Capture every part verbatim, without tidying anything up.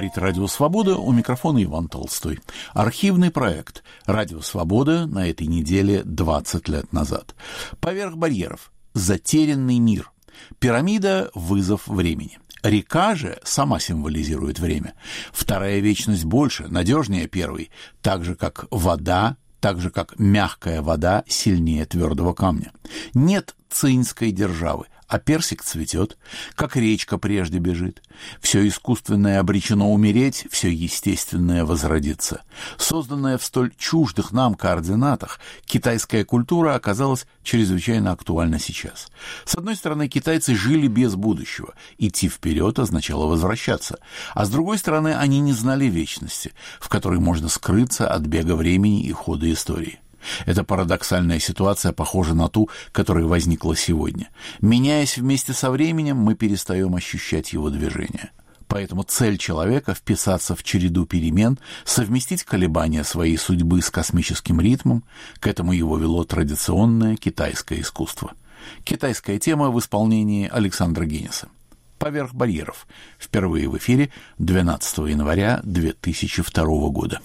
говорит «Радио Свобода», у микрофона Иван Толстой. Архивный проект «Радио Свобода» на этой неделе двадцать лет назад. «Поверх барьеров. Затерянный мир». Пирамида – вызов времени. Река же сама символизирует время. Вторая вечность больше, надежнее первой, так же, как вода, так же, как мягкая вода сильнее твердого камня. Нет цинской державы, а персик цветет, как речка прежде бежит. Все искусственное обречено умереть, все естественное возродится. Созданная в столь чуждых нам координатах, китайская культура оказалась чрезвычайно актуальна сейчас. С одной стороны, китайцы жили без будущего, идти вперед означало возвращаться, а с другой стороны, они не знали вечности, в которой можно скрыться от бега времени и хода истории. Эта парадоксальная ситуация похожа на ту, которая возникла сегодня. Меняясь вместе со временем, мы перестаем ощущать его движение. Поэтому цель человека — вписаться в череду перемен, совместить колебания своей судьбы с космическим ритмом. К этому его вело традиционное китайское искусство. Китайская тема в исполнении Александра Генеса. «Поверх барьеров». Впервые в эфире двенадцатого января две тысячи второго года.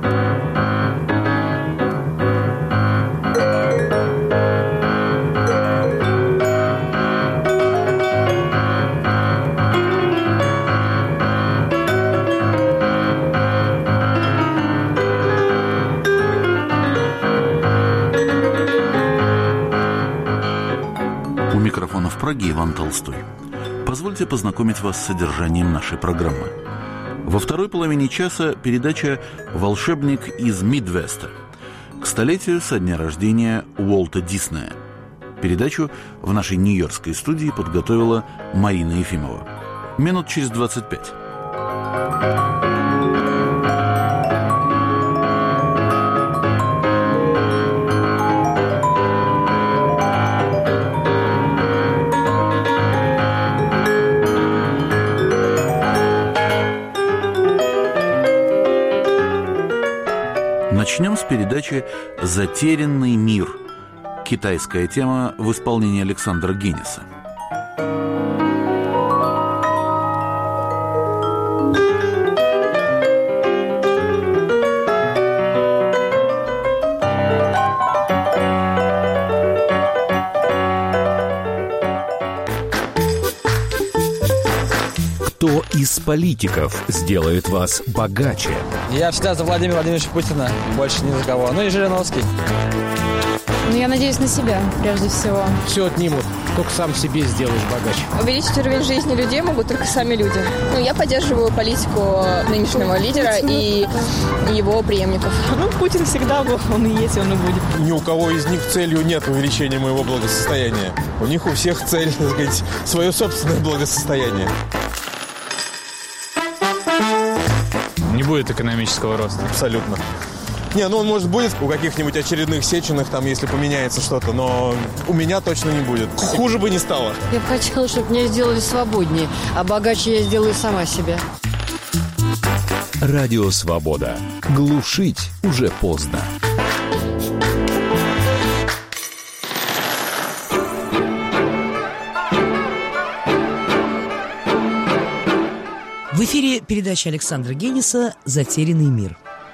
У микрофона в Праге Иван Толстой. Позвольте познакомить вас с содержанием нашей программы. Во второй половине часа передача «Волшебник из Мидвеста» к столетию со дня рождения Уолта Диснея. Передачу в нашей нью-йоркской студии подготовила Марина Ефимова. Минут через двадцать пять. Начнем с передачи «Затерянный мир». Китайская тема в исполнении Александра Генеса. Кто из политиков сделает вас богаче? Я всегда за Владимира Владимировича Путина, больше ни за кого. Ну и Жириновский. Ну, я надеюсь на себя, прежде всего. Все отнимут, только сам себе сделаешь богаче. Увеличить уровень жизни людей могут только сами люди. Ну, я поддерживаю политику нынешнего лидера и его преемников. Ну, Путин всегда был, он и есть, он и будет. Ни у кого из них целью нет увеличения моего благосостояния. У них у всех цель, так сказать, свое собственное благосостояние. Не будет экономического роста. Абсолютно. Не, ну он, может, будет у каких-нибудь очередных Сеченых, там, если поменяется что-то, но у меня точно не будет. Хуже бы не стало. Я бы хотела, чтобы меня сделали свободнее, а богаче я сделаю сама себя. Радио Свобода. Глушить уже поздно. В эфире передача Александра Генеса «Затерянный мир».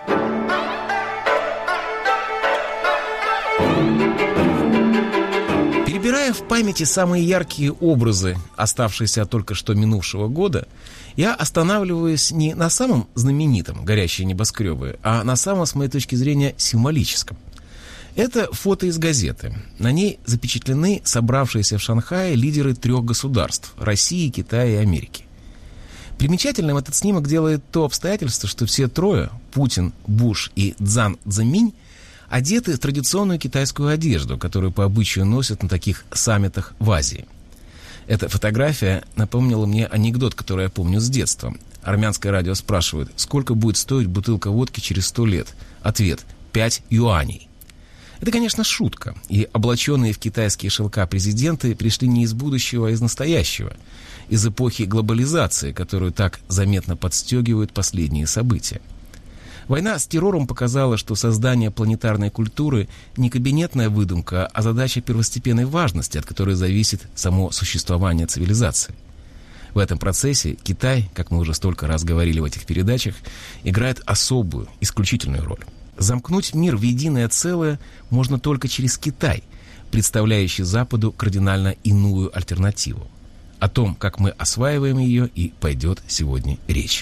Перебирая в памяти самые яркие образы, оставшиеся от только что минувшего года, я останавливаюсь не на самом знаменитом «Горящие небоскребы», а на самом, с моей точки зрения, символическом. Это фото из газеты. На ней запечатлены собравшиеся в Шанхае лидеры трех государств – России, Китая и Америки. Примечательным этот снимок делает то обстоятельство, что все трое – Путин, Буш и Цзан Цзэминь – одеты в традиционную китайскую одежду, которую по обычаю носят на таких саммитах в Азии. Эта фотография напомнила мне анекдот, который я помню с детства. Армянское радио спрашивает, сколько будет стоить бутылка водки через сто лет? Ответ – пять юаней. Это, конечно, шутка, и облаченные в китайские шелка президенты пришли не из будущего, а из настоящего, из эпохи глобализации, которую так заметно подстегивают последние события. Война с террором показала, что создание планетарной культуры не кабинетная выдумка, а задача первостепенной важности, от которой зависит само существование цивилизации. В этом процессе Китай, как мы уже столько раз говорили в этих передачах, играет особую, исключительную роль. Замкнуть мир в единое целое можно только через Китай, представляющий Западу кардинально иную альтернативу. О том, как мы осваиваем ее, и пойдет сегодня речь.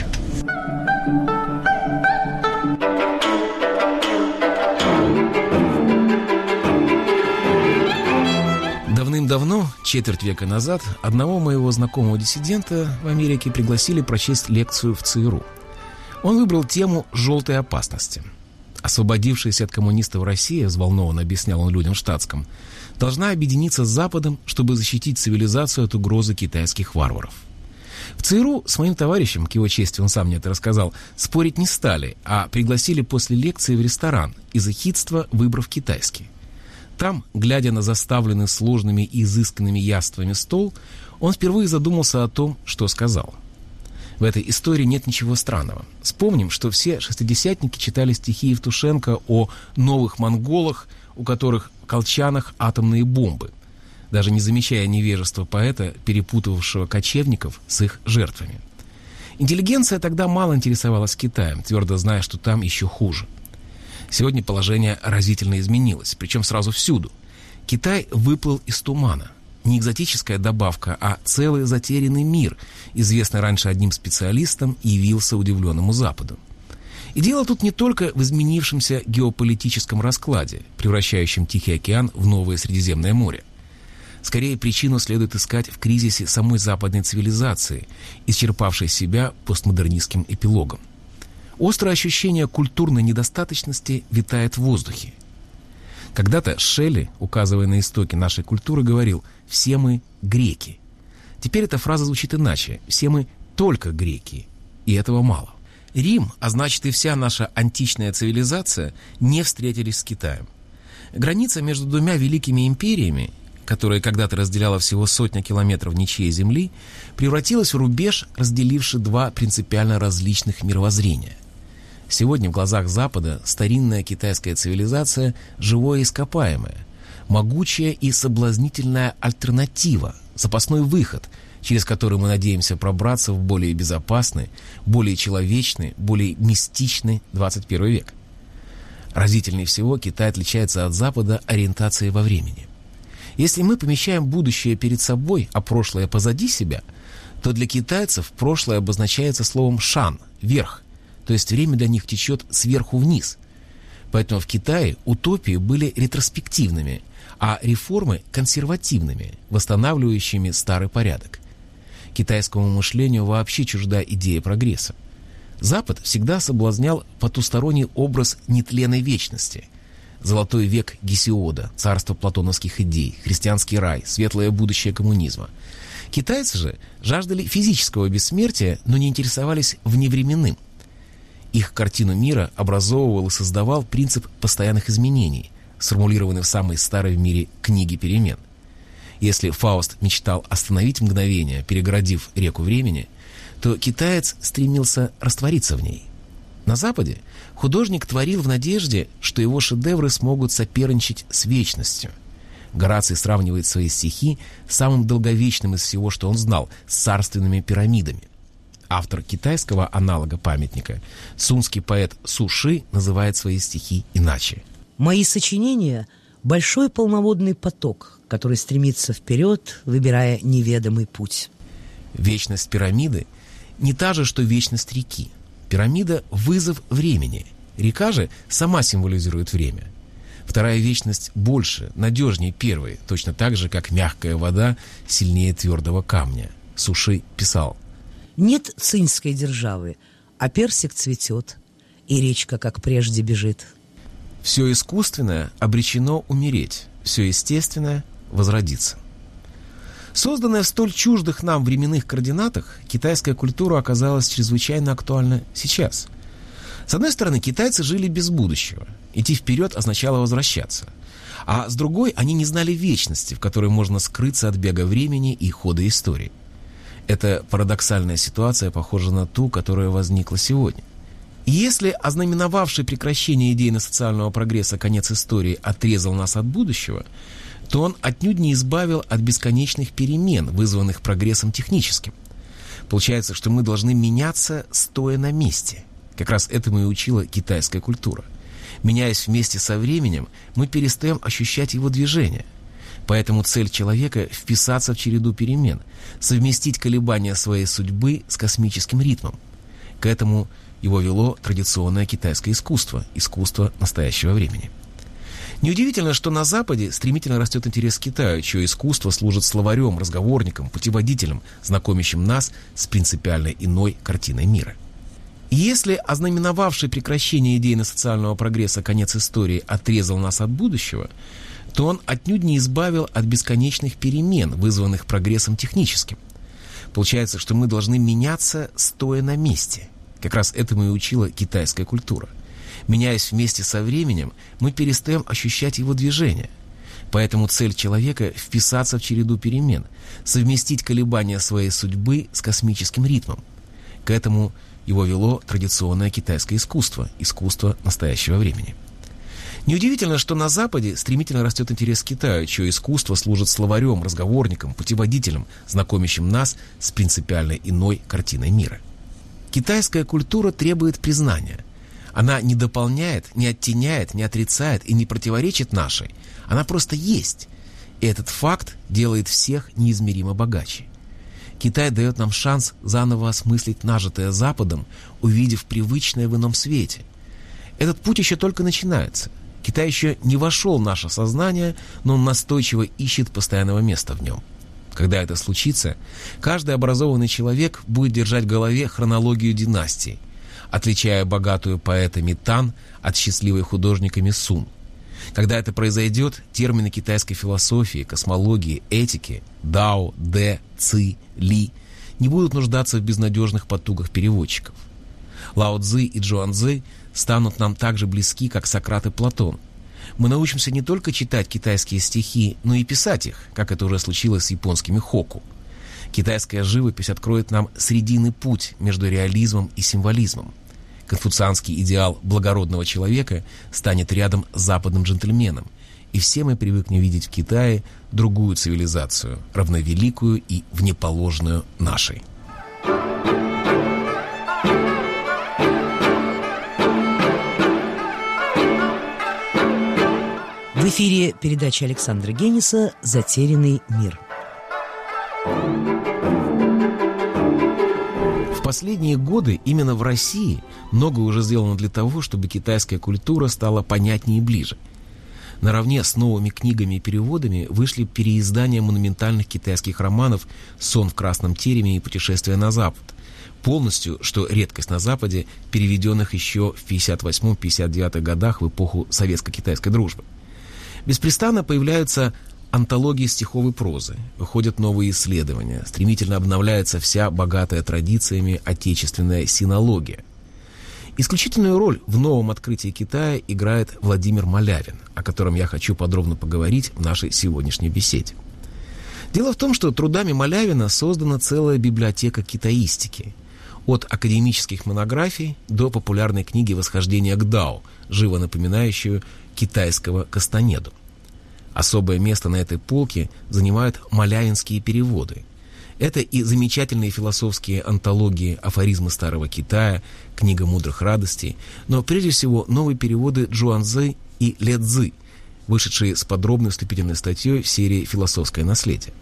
Давным-давно, четверть века назад, одного моего знакомого диссидента в Америке пригласили прочесть лекцию в ЦРУ. Он выбрал тему «желтой опасности». Освободившаяся от коммунистов Россия, взволнованно объяснял он людям в штатском, должна объединиться с Западом, чтобы защитить цивилизацию от угрозы китайских варваров. В ЦРУ с моим товарищем, к его чести он сам мне это рассказал, спорить не стали, а пригласили после лекции в ресторан, из эхидства выбрав китайский. Там, глядя на заставленный сложными и изысканными яствами стол, он впервые задумался о том, что сказал. В этой истории нет ничего странного. Вспомним, что все шестидесятники читали стихи Евтушенко о новых монголах, у которых в колчанах атомные бомбы, даже не замечая невежества поэта, перепутывавшего кочевников с их жертвами. Интеллигенция тогда мало интересовалась Китаем, твердо зная, что там еще хуже. Сегодня положение разительно изменилось, причем сразу всюду. Китай выплыл из тумана. Не экзотическая добавка, а целый затерянный мир, известный раньше одним специалистом, явился удивленному Западу. И дело тут не только в изменившемся геополитическом раскладе, превращающем Тихий океан в новое Средиземное море. Скорее, причину следует искать в кризисе самой западной цивилизации, исчерпавшей себя постмодернистским эпилогом. Острое ощущение культурной недостаточности витает в воздухе. Когда-то Шелли, указывая на истоки нашей культуры, говорил «все мы греки». Теперь эта фраза звучит иначе «все мы только греки», и этого мало. Рим, а значит и вся наша античная цивилизация, не встретились с Китаем. Граница между двумя великими империями, которая когда-то разделяла всего сотня километров ничьей земли, превратилась в рубеж, разделивший два принципиально различных мировоззрения. Сегодня в глазах Запада старинная китайская цивилизация – живое ископаемое, могучая и соблазнительная альтернатива, запасной выход, через который мы надеемся пробраться в более безопасный, более человечный, более мистичный двадцать первый век. Разительнее всего Китай отличается от Запада ориентацией во времени. Если мы помещаем будущее перед собой, а прошлое позади себя, то для китайцев прошлое обозначается словом «шан» – «верх», то есть время для них течет сверху вниз. Поэтому в Китае утопии были ретроспективными, а реформы – консервативными, восстанавливающими старый порядок. Китайскому мышлению вообще чужда идея прогресса. Запад всегда соблазнял потусторонний образ нетленной вечности. Золотой век Гесиода, царство платоновских идей, христианский рай, светлое будущее коммунизма. Китайцы же жаждали физического бессмертия, но не интересовались вневременным. Их картину мира образовывал и создавал принцип постоянных изменений, сформулированный в самой старой в мире книге перемен. Если Фауст мечтал остановить мгновение, перегородив реку времени, то китаец стремился раствориться в ней. На Западе художник творил в надежде, что его шедевры смогут соперничать с вечностью. Гораций сравнивает свои стихи с самым долговечным из всего, что он знал, с царственными пирамидами. Автор китайского аналога памятника, сунский поэт Су Ши, называет свои стихи иначе. Мои сочинения – большой полноводный поток, который стремится вперед, выбирая неведомый путь. Вечность пирамиды не та же, что вечность реки. Пирамида – вызов времени. Река же сама символизирует время. Вторая вечность больше, надежнее первой, точно так же, как мягкая вода сильнее твердого камня. Су Ши писал: «Нет цинской державы, а персик цветет, и речка, как прежде, бежит». Все искусственное обречено умереть, все естественное – возродиться. Созданная в столь чуждых нам временных координатах, китайская культура оказалась чрезвычайно актуальна сейчас. С одной стороны, китайцы жили без будущего. Идти вперед означало возвращаться. А с другой, они не знали вечности, в которой можно скрыться от бега времени и хода истории. Эта парадоксальная ситуация похожа на ту, которая возникла сегодня. И если ознаменовавший прекращение идейно-социального прогресса конец истории отрезал нас от будущего, то он отнюдь не избавил от бесконечных перемен, вызванных прогрессом техническим. Получается, что мы должны меняться, стоя на месте. Как раз этому и учила китайская культура. Меняясь вместе со временем, мы перестаем ощущать его движение. Поэтому цель человека — вписаться в череду перемен, совместить колебания своей судьбы с космическим ритмом. К этому его вело традиционное китайское искусство, искусство настоящего времени. Неудивительно, что на Западе стремительно растет интерес к Китаю, чье искусство служит словарем, разговорником, путеводителем, знакомящим нас с принципиально иной картиной мира. И если ознаменовавший прекращение идейно-социального прогресса конец истории отрезал нас от будущего, то он отнюдь не избавил от бесконечных перемен, вызванных прогрессом техническим. Получается, что мы должны меняться, стоя на месте. Как раз этому и учила китайская культура. Меняясь вместе со временем, мы перестаем ощущать его движение. Поэтому цель человека — вписаться в череду перемен, совместить колебания своей судьбы с космическим ритмом. К этому его вело традиционное китайское искусство, искусство настоящего времени. Неудивительно, что на Западе стремительно растет интерес к Китаю, чье искусство служит словарем, разговорником, путеводителем, знакомящим нас с принципиально иной картиной мира. Китайская культура требует признания. Она не дополняет, не оттеняет, не отрицает и не противоречит нашей. Она просто есть. И этот факт делает всех неизмеримо богаче. Китай дает нам шанс заново осмыслить нажитое Западом, увидев привычное в ином свете. Этот путь еще только начинается. Китай еще не вошел в наше сознание, но он настойчиво ищет постоянного места в нем. Когда это случится, каждый образованный человек будет держать в голове хронологию династий, отличая богатую поэтами Тан от счастливой художниками Сун. Когда это произойдет, термины китайской философии, космологии, этики Дао, Дэ, Ци, Ли не будут нуждаться в безнадежных потугах переводчиков. Лао Цзы и Чжуан Цзы станут нам так же близки, как Сократ и Платон. Мы научимся не только читать китайские стихи, но и писать их, как это уже случилось с японскими хоку. Китайская живопись откроет нам срединный путь между реализмом и символизмом. Конфуцианский идеал благородного человека станет рядом с западным джентльменом, и все мы привыкнем видеть в Китае другую цивилизацию, равновеликую и внеположную нашей. В эфире передача Александра Гениса «Затерянный мир». В последние годы именно в России многое уже сделано для того, чтобы китайская культура стала понятнее и ближе. Наравне с новыми книгами и переводами вышли переиздания монументальных китайских романов «Сон в красном тереме» и «Путешествие на запад», полностью, что редкость на Западе, переведенных еще в пятьдесят восьмом — пятьдесят девятом годах в эпоху советско-китайской дружбы. Беспрестанно появляются антологии стиховой прозы, выходят новые исследования, стремительно обновляется вся богатая традициями отечественная синология. Исключительную роль в новом открытии Китая играет Владимир Малявин, о котором я хочу подробно поговорить в нашей сегодняшней беседе. Дело в том, что трудами Малявина создана целая библиотека китаистики. От академических монографий до популярной книги «Восхождение к Дао», живо напоминающую китайского Кастанеду. Особое место на этой полке занимают малявинские переводы. Это и замечательные философские антологии «Афоризмы старого Китая», «Книга мудрых радостей», но прежде всего новые переводы Чжуан Цзы и Ле Цзы, вышедшие с подробной вступительной статьей в серии «Философское наследие».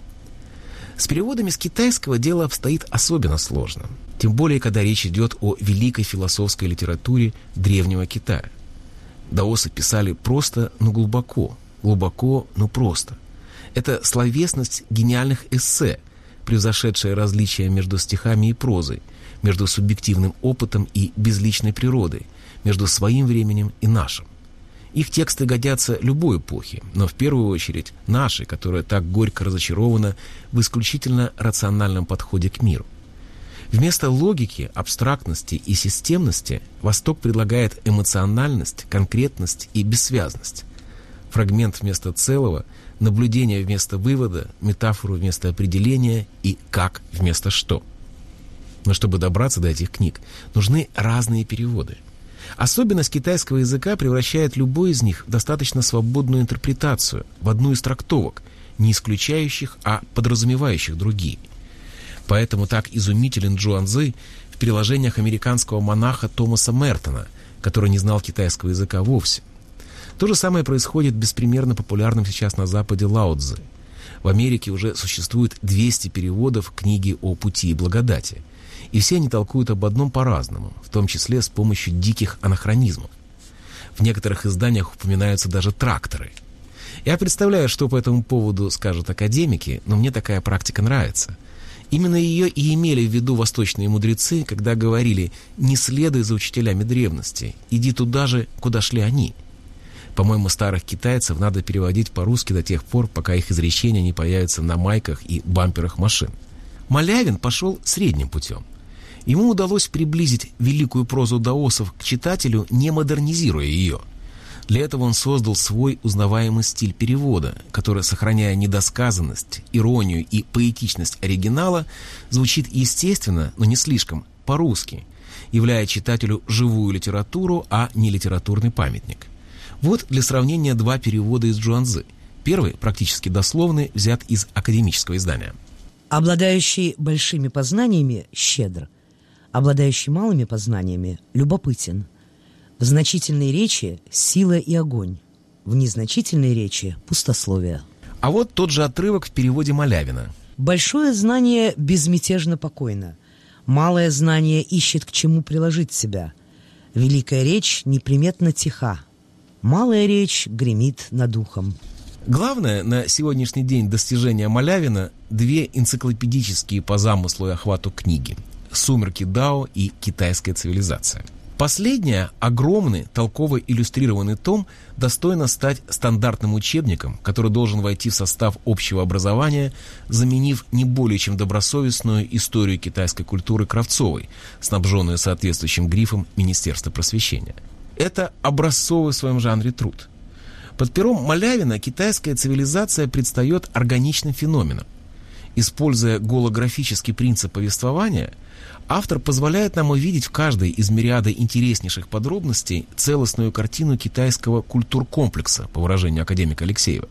С переводами с китайского дело обстоит особенно сложно, тем более, когда речь идет о великой философской литературе древнего Китая. Даосы писали просто, но глубоко, глубоко, но просто. Это словесность гениальных эссе, превзошедшая различия между стихами и прозой, между субъективным опытом и безличной природой, между своим временем и нашим. Их тексты годятся любой эпохи, но в первую очередь нашей, которая так горько разочарована в исключительно рациональном подходе к миру. Вместо логики, абстрактности и системности Восток предлагает эмоциональность, конкретность и бессвязность. Фрагмент вместо целого, наблюдение вместо вывода, метафору вместо определения и как вместо что. Но чтобы добраться до этих книг, нужны разные переводы. Особенность китайского языка превращает любой из них в достаточно свободную интерпретацию, в одну из трактовок, не исключающих, а подразумевающих другие. Поэтому так изумителен Чжуанцзы в переложениях американского монаха Томаса Мертона, который не знал китайского языка вовсе. То же самое происходит в беспримерно популярном сейчас на Западе Лао Цзы. В Америке уже существует двести переводов книги о пути и благодати. И все они толкуют об одном по-разному, в том числе с помощью диких анахронизмов. В некоторых изданиях упоминаются даже тракторы. Я представляю, что по этому поводу скажут академики, но мне такая практика нравится. Именно ее и имели в виду восточные мудрецы, когда говорили «не следуй за учителями древности, иди туда же, куда шли они». По-моему, старых китайцев надо переводить по-русски до тех пор, пока их изречения не появятся на майках и бамперах машин. Малявин пошел средним путем. Ему удалось приблизить великую прозу даосов к читателю, не модернизируя ее. Для этого он создал свой узнаваемый стиль перевода, который, сохраняя недосказанность, иронию и поэтичность оригинала, звучит естественно, но не слишком, по-русски, являя читателю живую литературу, а не литературный памятник. Вот для сравнения два перевода из Чжуанцзы. Первый, практически дословный, взят из академического издания. Обладающий большими познаниями – щедр, обладающий малыми познаниями – любопытен. В значительной речи – сила и огонь, в незначительной речи – пустословие. А вот тот же отрывок в переводе Малявина. Большое знание безмятежно покойно, малое знание ищет к чему приложить себя, великая речь неприметно тиха, малая речь гремит над ухом. Главное на сегодняшний день достижения Малявина – две энциклопедические по замыслу и охвату книги «Сумерки Дао» и «Китайская цивилизация». Последняя, огромный, толково иллюстрированный том, достойна стать стандартным учебником, который должен войти в состав общего образования, заменив не более чем добросовестную историю китайской культуры Кравцовой, снабженную соответствующим грифом Министерства просвещения. Это образцовый в своем жанре труд. Под пером Малявина китайская цивилизация предстает органичным феноменом. Используя голографический принцип повествования, автор позволяет нам увидеть в каждой из мириады интереснейших подробностей целостную картину китайского культуркомплекса, по выражению академика Алексеева.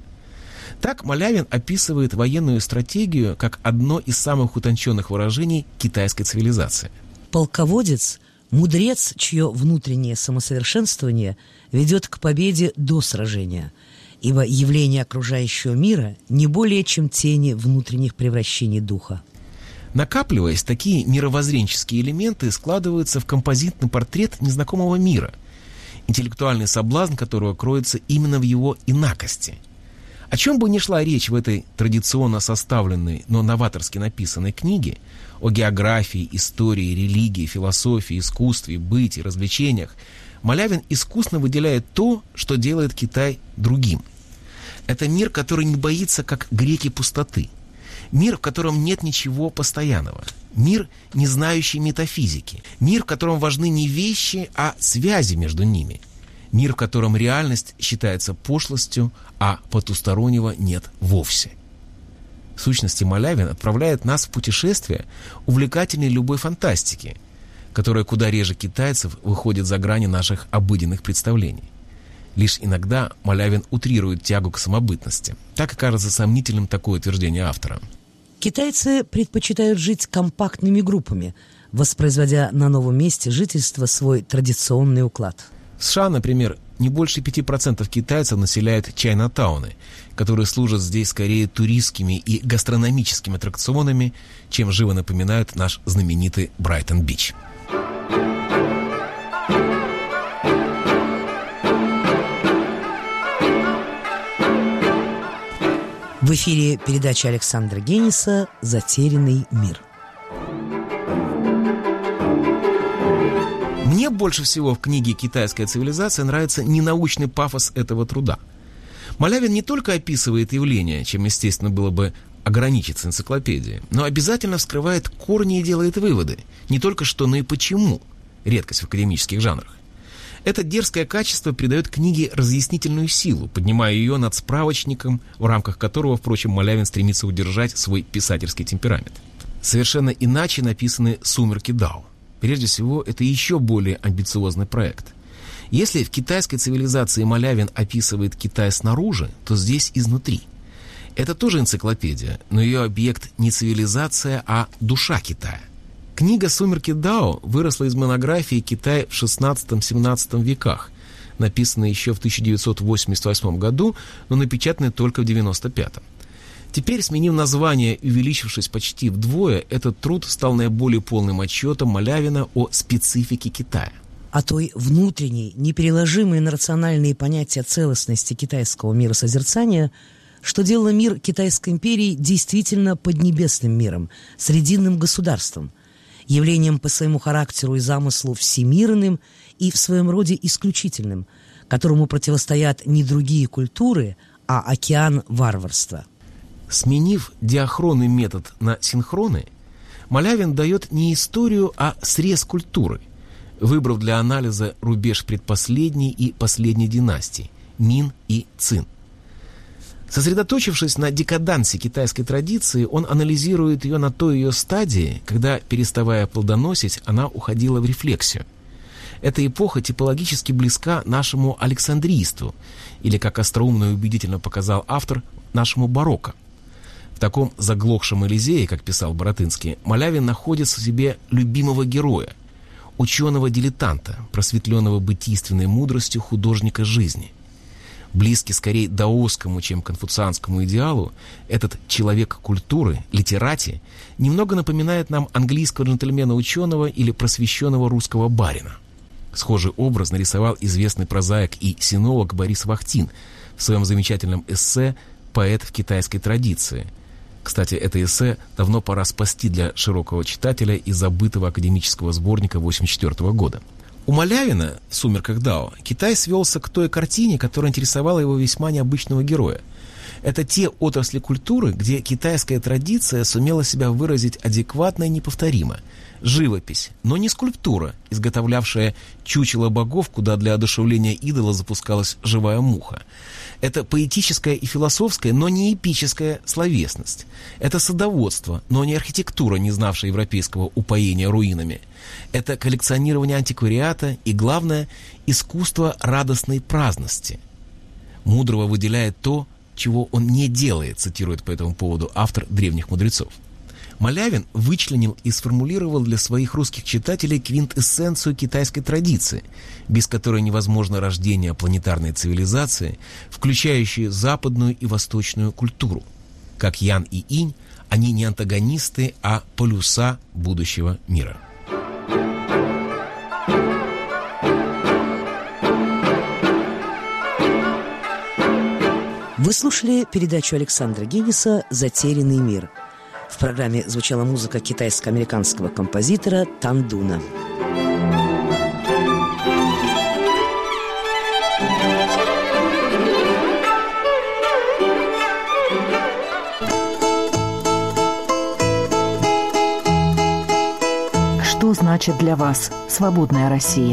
Так Малявин описывает военную стратегию как одно из самых утонченных выражений китайской цивилизации. Полководец – мудрец, чье внутреннее самосовершенствование ведет к победе до сражения, ибо явление окружающего мира не более чем тени внутренних превращений духа. Накапливаясь, такие мировоззренческие элементы складываются в композитный портрет незнакомого мира, интеллектуальный соблазн которого кроется именно в его инакости. О чем бы ни шла речь в этой традиционно составленной, но новаторски написанной книге, о географии, истории, религии, философии, искусстве, быте, развлечениях, Малявин искусно выделяет то, что делает Китай другим. Это мир, который не боится, как греки, пустоты. Мир, в котором нет ничего постоянного. Мир, не знающий метафизики. Мир, в котором важны не вещи, а связи между ними. Мир, в котором реальность считается пошлостью, а потустороннего нет вовсе. В сущности, Малявин отправляет нас в путешествие, увлекательной любой фантастики, которая куда реже китайцев выходит за грани наших обыденных представлений. Лишь иногда Малявин утрирует тягу к самобытности. Так и кажется сомнительным такое утверждение автора. Китайцы предпочитают жить компактными группами, воспроизводя на новом месте жительства свой традиционный уклад. В США, например, не больше пяти процентов китайцев населяют чайнатауны, которые служат здесь скорее туристскими и гастрономическими аттракционами, чем живо напоминают наш знаменитый Брайтон-Бич. В эфире передача Александра Гениса «Затерянный мир». Мне больше всего в книге «Китайская цивилизация» нравится ненаучный пафос этого труда. Малявин не только описывает явления, чем, естественно, было бы ограничиться энциклопедией, но обязательно вскрывает корни и делает выводы. Не только что, но и почему. Редкость в академических жанрах. Это дерзкое качество придает книге разъяснительную силу, поднимая ее над справочником, в рамках которого, впрочем, Малявин стремится удержать свой писательский темперамент. Совершенно иначе написаны «Сумерки Дао». Прежде всего, это еще более амбициозный проект. Если в китайской цивилизации Малявин описывает Китай снаружи, то здесь изнутри. Это тоже энциклопедия, но ее объект не цивилизация, а душа Китая. Книга «Сумерки Дао» выросла из монографии «Китай в шестнадцатом-семнадцатом веках», написанной еще в тысяча девятьсот восемьдесят восьмом году, но напечатанной только в девяносто пятом. Теперь, сменив название и увеличившись почти вдвое, этот труд стал наиболее полным отчетом Малявина о специфике Китая. О той внутренней, непереложимой на рациональные понятия целостности китайского миросозерцания, что делало мир Китайской империи действительно поднебесным миром, срединным государством, явлением по своему характеру и замыслу всемирным и в своем роде исключительным, которому противостоят не другие культуры, а океан варварства. Сменив диахронный метод на синхроны, Малявин дает не историю, а срез культуры, выбрав для анализа рубеж предпоследней и последней династий – Мин и Цин. Сосредоточившись на декадансе китайской традиции, он анализирует ее на той ее стадии, когда, переставая плодоносить, она уходила в рефлексию. Эта эпоха типологически близка нашему александрийству, или, как остроумно и убедительно показал автор, нашему барокко. В таком заглохшем Элизее, как писал Боротынский, Малявин находит в себе любимого героя, ученого-дилетанта, просветленного бытийственной мудростью художника жизни. Близкий скорее даосскому, чем конфуцианскому идеалу, этот человек культуры, литерати, немного напоминает нам английского джентльмена-ученого или просвещенного русского барина. Схожий образ нарисовал известный прозаик и синолог Борис Вахтин в своем замечательном эссе «Поэт в китайской традиции». Кстати, это эссе давно пора спасти для широкого читателя из забытого академического сборника восемьдесят четвёртого года. У Малявина в «Сумерках Дао» Китай свелся к той картине, которая интересовала его весьма необычного героя. Это те отрасли культуры, где китайская традиция сумела себя выразить адекватно и неповторимо. Живопись, но не скульптура, изготовлявшая чучело богов, куда для одушевления идола запускалась живая муха. Это поэтическая и философская, но не эпическая словесность. Это садоводство, но не архитектура, не знавшая европейского упоения руинами. Это коллекционирование антиквариата и, главное, искусство радостной праздности. Мудрого выделяет то, чего он не делает, цитирует по этому поводу автор «Древних мудрецов». Малявин вычленил и сформулировал для своих русских читателей квинтэссенцию китайской традиции, без которой невозможно рождение планетарной цивилизации, включающей западную и восточную культуру. Как Ян и Инь, они не антагонисты, а полюса будущего мира. Вы слушали передачу Александра Гениса «Затерянный мир». В программе звучала музыка китайско-американского композитора Тандуна. Что значит для вас свободная Россия?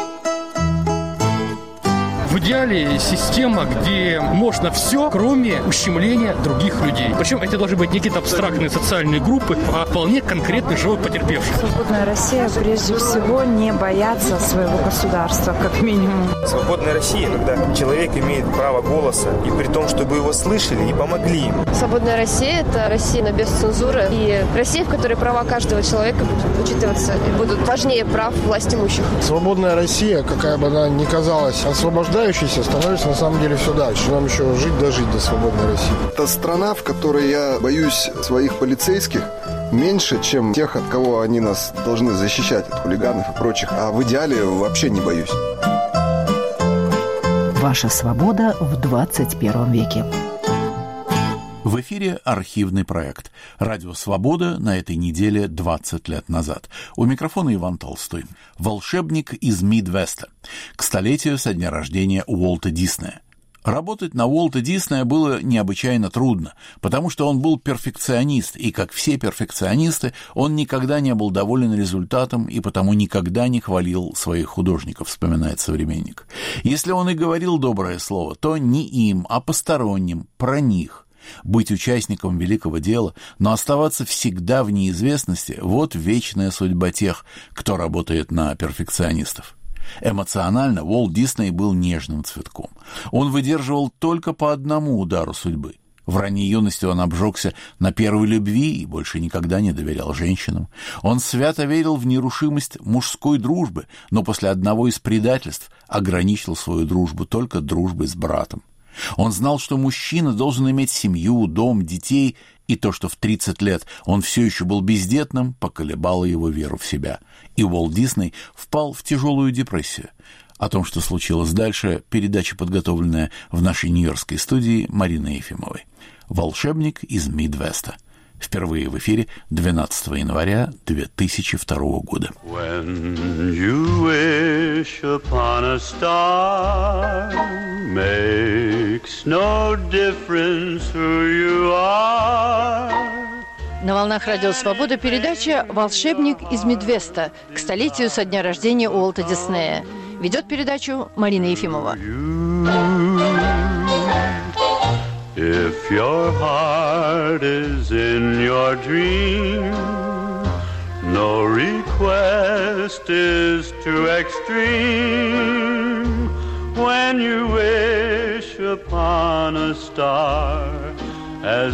В идеале система, где можно все, кроме ущемления других людей. Причем это должны быть не какие-то абстрактные социальные группы, а вполне конкретный живой потерпевший. Свободная Россия прежде всего не бояться своего государства, как минимум. Свободная Россия, когда человек имеет право голоса, и при том, чтобы его слышали и помогли ему. Свободная Россия – это Россия без цензуры, и Россия, в которой права каждого человека будут учитываться и будут важнее прав властимущих. Свободная Россия, какая бы она ни казалась освобождающей, становится на самом деле все дальше. Нам еще жить дожить до свободной России. Это страна, в которой я боюсь своих полицейских меньше, чем тех, от кого они нас должны защищать, от хулиганов и прочих. А в идеале вообще не боюсь. Ваша свобода в двадцать первом веке. В эфире архивный проект «Радио Свобода» на этой неделе двадцать лет назад. У микрофона Иван Толстой. Волшебник из Мидвеста. К столетию со дня рождения Уолта Диснея. Работать на Уолта Диснея было необычайно трудно, потому что он был перфекционист, и, как все перфекционисты, он никогда не был доволен результатом и потому никогда не хвалил своих художников, вспоминает современник. Если он и говорил доброе слово, то не им, а посторонним, про них. Быть участником великого дела, но оставаться всегда в неизвестности – вот вечная судьба тех, кто работает на перфекционистов. Эмоционально Уолт Дисней был нежным цветком. Он выдерживал только по одному удару судьбы. В ранней юности он обжегся на первой любви и больше никогда не доверял женщинам. Он свято верил в нерушимость мужской дружбы, но после одного из предательств ограничил свою дружбу только дружбой с братом. Он знал, что мужчина должен иметь семью, дом, детей, и то, что в тридцать лет он все еще был бездетным, поколебало его веру в себя. И Уолт Дисней впал в тяжелую депрессию. О том, что случилось дальше, передача, подготовленная в нашей нью-йоркской студии Мариной Ефимовой. «Волшебник из Мидвеста». Впервые в эфире двенадцатого января две тысячи второго года. When you wish upon a star, makes no difference who you are. На волнах Радио Свобода передача «Волшебник из Мидвеста» к столетию со дня рождения Уолта Диснея. Ведет передачу Марина Ефимова. If your heart is in your dream, no request is too extreme. When you wish upon a star, as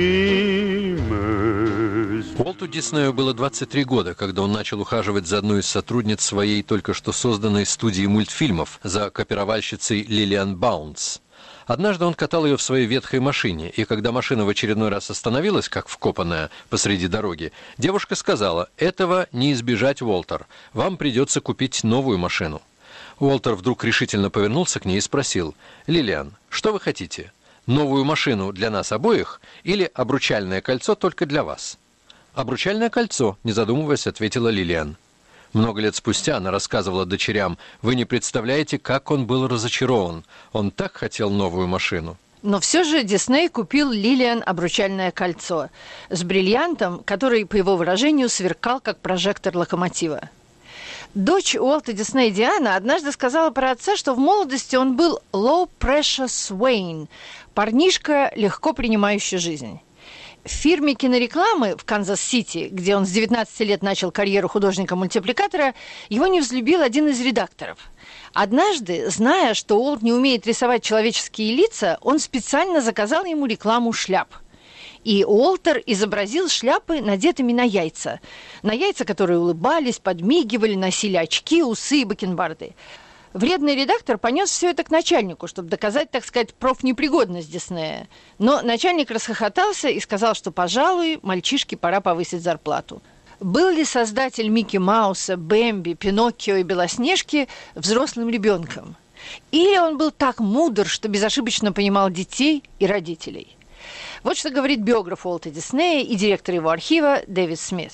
dreamers. Уолту Диснею было двадцать три года, когда он начал ухаживать за одной из сотрудниц своей только что созданной студии мультфильмов, за копировальщицей Лилиан Баунс. Однажды он катал ее в своей ветхой машине, и когда машина в очередной раз остановилась, как вкопанная, посреди дороги, девушка сказала: «Этого не избежать, Уолтер, вам придется купить новую машину». Уолтер вдруг решительно повернулся к ней и спросил: «Лилиан, что вы хотите? Новую машину для нас обоих или обручальное кольцо только для вас?» «Обручальное кольцо», — не задумываясь, ответила Лилиан. Много лет спустя она рассказывала дочерям: «Вы не представляете, как он был разочарован. Он так хотел новую машину». Но все же Дисней купил Лилиан обручальное кольцо с бриллиантом, который, по его выражению, сверкал, как прожектор локомотива. Дочь Уолта Диснея Диана однажды сказала про отца, что в молодости он был low pressure Swain, парнишка, легко принимающий жизнь. В фирме кинорекламы в Канзас-Сити, где он с девятнадцати лет начал карьеру художника-мультипликатора, его не взлюбил один из редакторов. Однажды, зная, что Уолт не умеет рисовать человеческие лица, он специально заказал ему рекламу шляп. И Уолтер изобразил шляпы, надетыми на яйца. На яйца, которые улыбались, подмигивали, носили очки, усы и бакенбарды. Вредный редактор понес все это к начальнику, чтобы доказать, так сказать, профнепригодность Диснея. Но начальник расхохотался и сказал, что, пожалуй, мальчишке пора повысить зарплату. Был ли создатель Микки Мауса, Бэмби, Пиноккио и Белоснежки взрослым ребенком? Или он был так мудр, что безошибочно понимал детей и родителей? Вот что говорит биограф Уолта Диснея и директор его архива Дэвид Смит.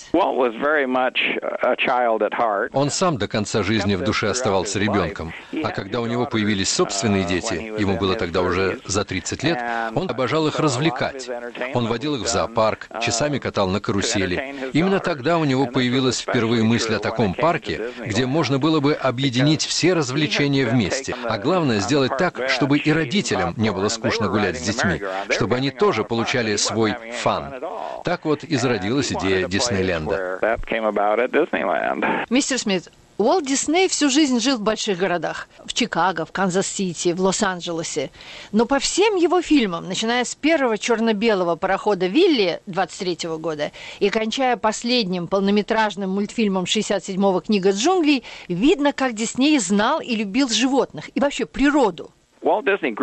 Он сам до конца жизни в душе оставался ребенком, а когда у него появились собственные дети, ему было тогда уже за тридцать лет, он обожал их развлекать. Он водил их в зоопарк, часами катал на карусели. Именно тогда у него появилась впервые мысль о таком парке, где можно было бы объединить все развлечения вместе, а главное сделать так, чтобы и родителям не было скучно гулять с детьми, чтобы они тоже получили получали свой фан. Так вот и зародилась идея Диснейленда. Мистер Смит, Уолт Дисней всю жизнь жил в больших городах. В Чикаго, в Канзас-Сити, в Лос-Анджелесе. Но по всем его фильмам, начиная с первого черно-белого парохода «Вилли» двадцать третьего года и кончая последним полнометражным мультфильмом шестьдесят седьмого «Книга джунглей», видно, как Дисней знал и любил животных и вообще природу. Уолт Дисней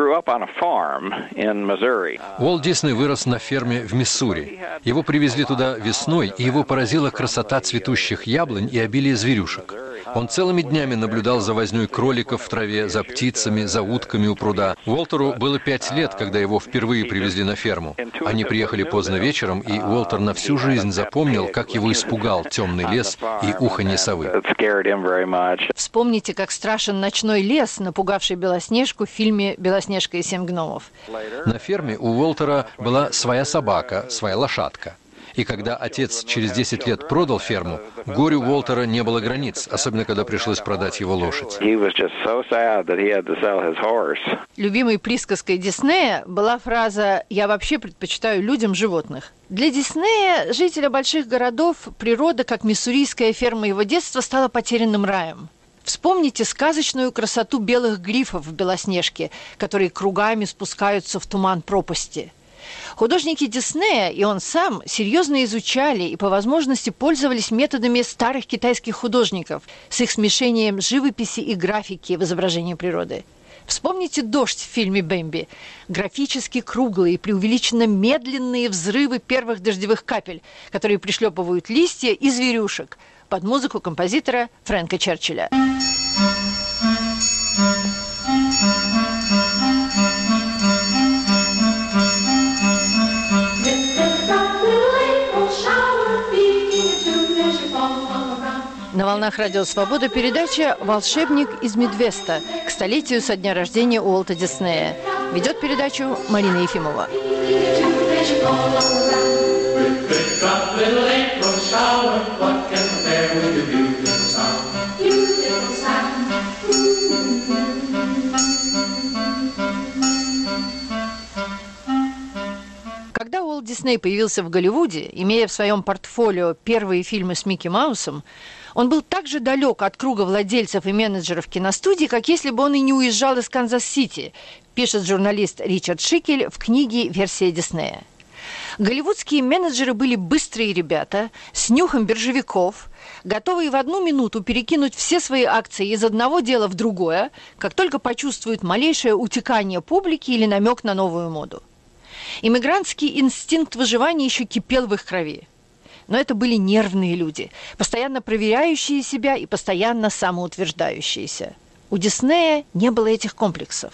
вырос на ферме в Миссури. Его привезли туда весной, и его поразила красота цветущих яблонь и обилие зверюшек. Он целыми днями наблюдал за вознёй кроликов в траве, за птицами, за утками у пруда. Уолтеру было пять лет, когда его впервые привезли на ферму. Они приехали поздно вечером, и Уолтер на всю жизнь запомнил, как его испугал темный лес и уханье совы. Вспомните, как страшен ночной лес, напугавший Белоснежку в фильме «Белоснежка и семь гномов». На ферме у Уолтера была своя собака, своя лошадка. И когда отец через десять лет продал ферму, горю Уолтера не было границ, особенно когда пришлось продать его лошадь. Любимой присказкой Диснея была фраза «Я вообще предпочитаю людям животных». Для Диснея, жителя больших городов, природа, как миссурийская ферма его детства, стала потерянным раем. Вспомните сказочную красоту белых грифов в «Белоснежке», которые кругами спускаются в туман пропасти. Художники Диснея и он сам серьезно изучали и по возможности пользовались методами старых китайских художников с их смешением живописи и графики в изображении природы. Вспомните «Дождь» в фильме «Бэмби». Графически круглые и преувеличенно медленные взрывы первых дождевых капель, которые пришлепывают листья и зверюшек под музыку композитора Фрэнка Черчилля. На волнах Радио Свобода передача «Волшебник из Мидвеста» к столетию со дня рождения Уолта Диснея. Ведет передачу Марина Ефимова. Когда Уолт Дисней появился в Голливуде, имея в своем портфолио первые фильмы с Микки Маусом, он был так же далек от круга владельцев и менеджеров киностудий, как если бы он и не уезжал из Канзас-Сити, пишет журналист Ричард Шикель в книге «Версия Диснея». Голливудские менеджеры были быстрые ребята, с нюхом биржевиков, готовые в одну минуту перекинуть все свои акции из одного дела в другое, как только почувствуют малейшее утекание публики или намек на новую моду. Иммигрантский инстинкт выживания еще кипел в их крови. Но это были нервные люди, постоянно проверяющие себя и постоянно самоутверждающиеся. У Диснея не было этих комплексов.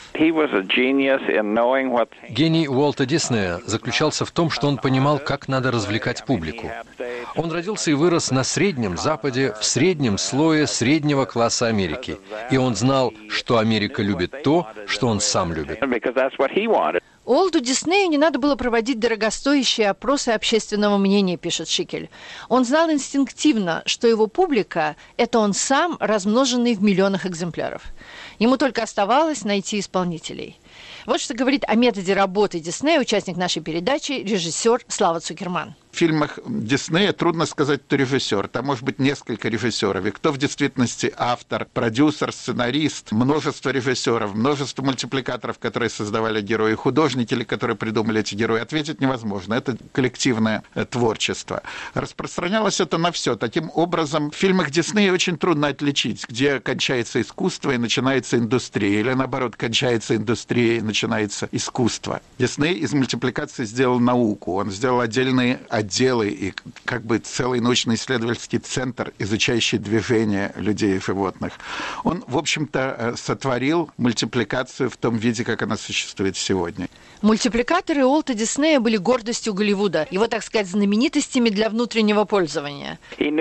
Гений Уолта Диснея заключался в том, что он понимал, как надо развлекать публику. Он родился и вырос на Среднем Западе, в среднем слое среднего класса Америки. И он знал, что Америка любит то, что он сам любит. Уолту Диснею не надо было проводить дорогостоящие опросы общественного мнения, пишет Шикель. Он знал инстинктивно, что его публика – это он сам, размноженный в миллионах экземпляров. Ему только оставалось найти исполнителей. Вот что говорит о методе работы Диснея участник нашей передачи, режиссер Слава Цукерман. В фильмах Диснея трудно сказать, кто режиссер. Там может быть несколько режиссеров. И кто в действительности автор, продюсер, сценарист, множество режиссеров, множество мультипликаторов, которые создавали герои, художники, которые придумали эти герои, ответить невозможно. Это коллективное творчество. Распространялось это на все. Таким образом, в фильмах Диснея очень трудно отличить, где кончается искусство и начинается индустрия. Или наоборот, кончается индустрия и начинается искусство. Дисней из мультипликации сделал науку. Он сделал отдельные отделы и как бы целый научно-исследовательский центр, изучающий движение людей и животных. Он, в общем-то, сотворил мультипликацию в том виде, как она существует сегодня. Мультипликаторы Уолта Диснея были гордостью Голливуда, его, так сказать, знаменитостями для внутреннего пользования.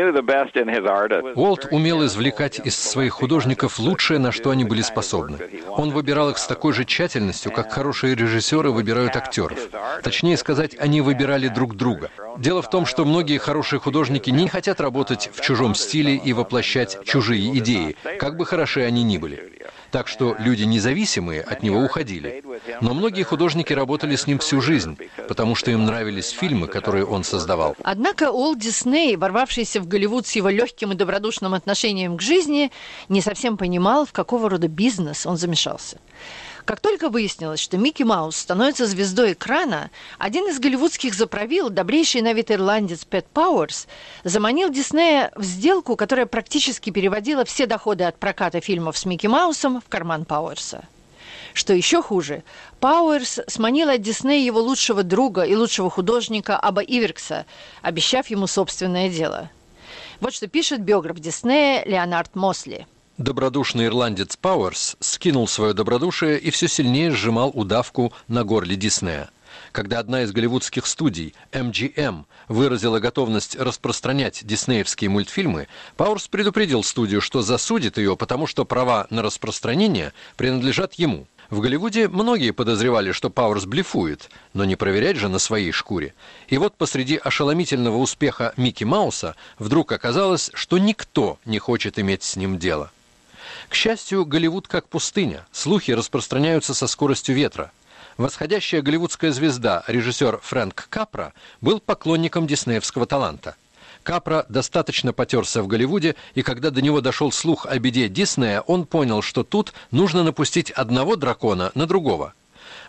Уолт умел извлекать из своих художников лучшее, на что они были способны. Он выбирал их с такой же тщательностью, как хорошие режиссеры выбирают актеров. Точнее сказать, они выбирали друг друга. Дело в том, что многие хорошие художники не хотят работать в чужом стиле и воплощать чужие идеи, как бы хороши они ни были. Так что люди независимые от него уходили. Но многие художники работали с ним всю жизнь, потому что им нравились фильмы, которые он создавал. Однако Уолт Дисней, ворвавшийся в Голливуд с его легким и добродушным отношением к жизни, не совсем понимал, в какого рода бизнес он замешался. Как только выяснилось, что Микки Маус становится звездой экрана, один из голливудских заправил, добрейший на вид ирландец Пэт Пауэрс, заманил Диснея в сделку, которая практически переводила все доходы от проката фильмов с Микки Маусом в карман Пауэрса. Что еще хуже, Пауэрс сманил от Диснея его лучшего друга и лучшего художника Аба Иверкса, обещав ему собственное дело. Вот что пишет биограф Диснея Леонард Мосли. Добродушный ирландец Пауэрс скинул свое добродушие и все сильнее сжимал удавку на горле Диснея. Когда одна из голливудских студий, эм джи эм, выразила готовность распространять диснеевские мультфильмы, Пауэрс предупредил студию, что засудит ее, потому что права на распространение принадлежат ему. В Голливуде многие подозревали, что Пауэрс блефует, но не проверять же на своей шкуре. И вот посреди ошеломительного успеха Микки Мауса вдруг оказалось, что никто не хочет иметь с ним дело. К счастью, Голливуд как пустыня, слухи распространяются со скоростью ветра. Восходящая голливудская звезда, режиссер Фрэнк Капра, был поклонником диснеевского таланта. Капра достаточно потерся в Голливуде, и когда до него дошел слух о беде Диснея, он понял, что тут нужно напустить одного дракона на другого.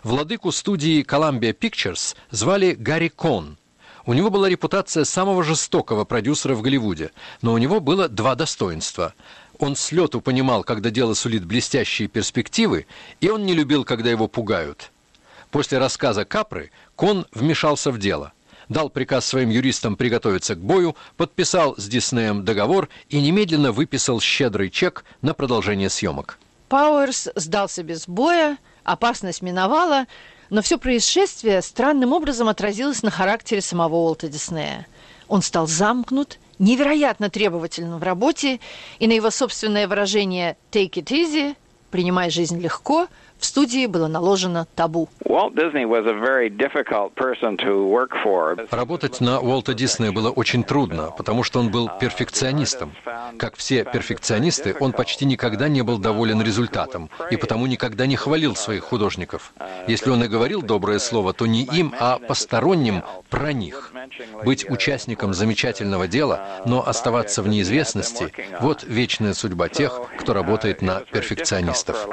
Владыку студии Columbia Pictures звали Гарри Кон. У него была репутация самого жестокого продюсера в Голливуде, но у него было два достоинства. Он с лету понимал, когда дело сулит блестящие перспективы, и он не любил, когда его пугают. После рассказа Капры Кон вмешался в дело. Дал приказ своим юристам приготовиться к бою, подписал с Диснеем договор и немедленно выписал щедрый чек на продолжение съемок. Пауэрс сдался без боя, опасность миновала, но все происшествие странным образом отразилось на характере самого Уолта Диснея. Он стал замкнут, невероятно требовательным в работе, и на его собственное выражение «take it easy», «принимай жизнь легко», в студии было наложено табу. Работать на Уолта Диснея было очень трудно, потому что он был перфекционистом. Как все перфекционисты, он почти никогда не был доволен результатом, и потому никогда не хвалил своих художников. Если он и говорил доброе слово, то не им, а посторонним про них. Быть участником замечательного дела, но оставаться в неизвестности – вот вечная судьба тех, кто работает на перфекционистов.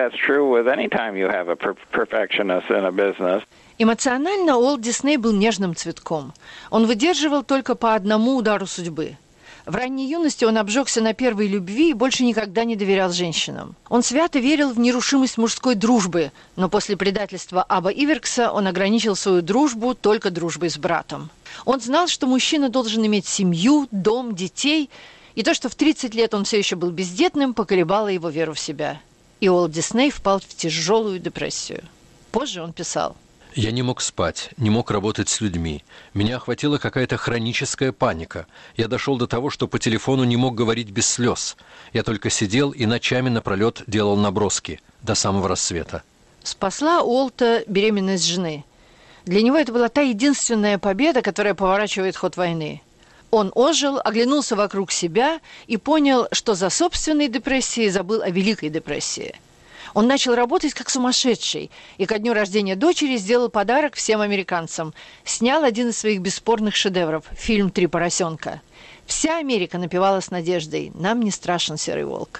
Эмоционально Уолт Дисней был нежным цветком. Он выдерживал только по одному удару судьбы. В ранней юности он обжегся на первой любви и больше никогда не доверял женщинам. Он свято верил в нерушимость мужской дружбы, но после предательства Аба Иверкса он ограничил свою дружбу только дружбой с братом. Он знал, что мужчина должен иметь семью, дом, детей, и то, что в тридцать лет он все еще был бездетным, поколебало его веру в себя. И Уолт Дисней впал в тяжелую депрессию. Позже он писал: «Я не мог спать, не мог работать с людьми. Меня охватила какая-то хроническая паника. Я дошел до того, что по телефону не мог говорить без слез. Я только сидел и ночами напролет делал наброски до самого рассвета». Спасла Уолта беременность жены. Для него это была та единственная победа, которая поворачивает ход войны. Он ожил, оглянулся вокруг себя и понял, что за собственной депрессией забыл о Великой депрессии. Он начал работать как сумасшедший и ко дню рождения дочери сделал подарок всем американцам. Снял один из своих бесспорных шедевров – фильм «Три поросенка». Вся Америка напевала с надеждой: «Нам не страшен серый волк».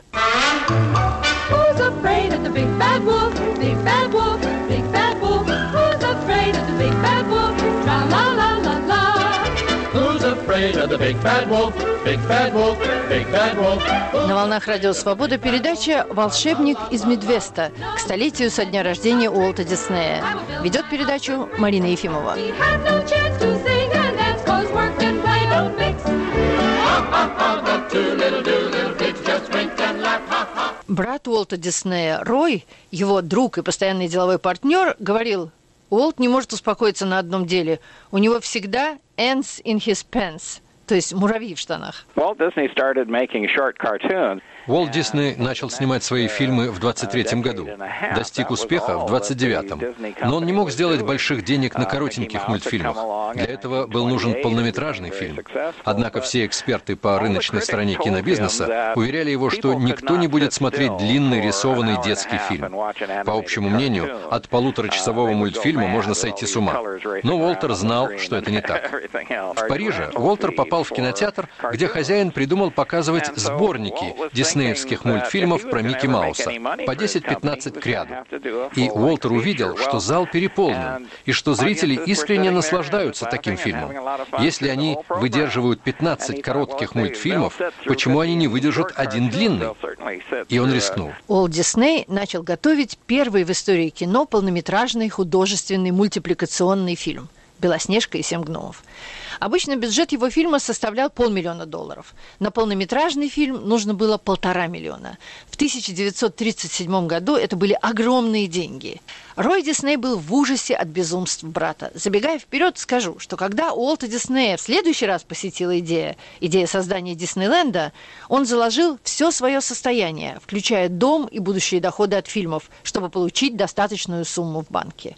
На волнах Радио Свобода передача «Волшебник из Мидвеста» к столетию со дня рождения Уолта Диснея. Ведет передачу Марина Ефимова. Брат Уолта Диснея, Рой, его друг и постоянный деловой партнер, говорил: Уолт не может успокоиться на одном деле. У него всегда ants in his pants, то есть муравьи в штанах. Уолт Дисней начал снимать свои фильмы в двадцать третьем году, достиг успеха в двадцать девятом, но он не мог сделать больших денег на коротеньких мультфильмах. Для этого был нужен полнометражный фильм. Однако все эксперты по рыночной стороне кинобизнеса уверяли его, что никто не будет смотреть длинный рисованный детский фильм. По общему мнению, от полуторачасового мультфильма можно сойти с ума. Но Уолтер знал, что это не так. В Париже Уолтер попал в кинотеатр, где хозяин придумал показывать сборники диснеевских мультфильмов про Микки Мауса, по десять-пятнадцать к ряду. И Уолтер увидел, что зал переполнен, и что зрители искренне наслаждаются таким фильмом. Если они выдерживают пятнадцать коротких мультфильмов, почему они не выдержат один длинный? И он рискнул. Уолт Дисней начал готовить первый в истории кино полнометражный художественный мультипликационный фильм «Белоснежка и семь гномов». Обычно бюджет его фильма составлял полмиллиона долларов. На полнометражный фильм нужно было полтора миллиона. В тысяча девятьсот тридцать седьмом году это были огромные деньги. Рой Дисней был в ужасе от безумств брата. Забегая вперед, скажу, что когда Уолта Диснея в следующий раз посетила идея, идея создания Диснейленда, он заложил все свое состояние, включая дом и будущие доходы от фильмов, чтобы получить достаточную сумму в банке.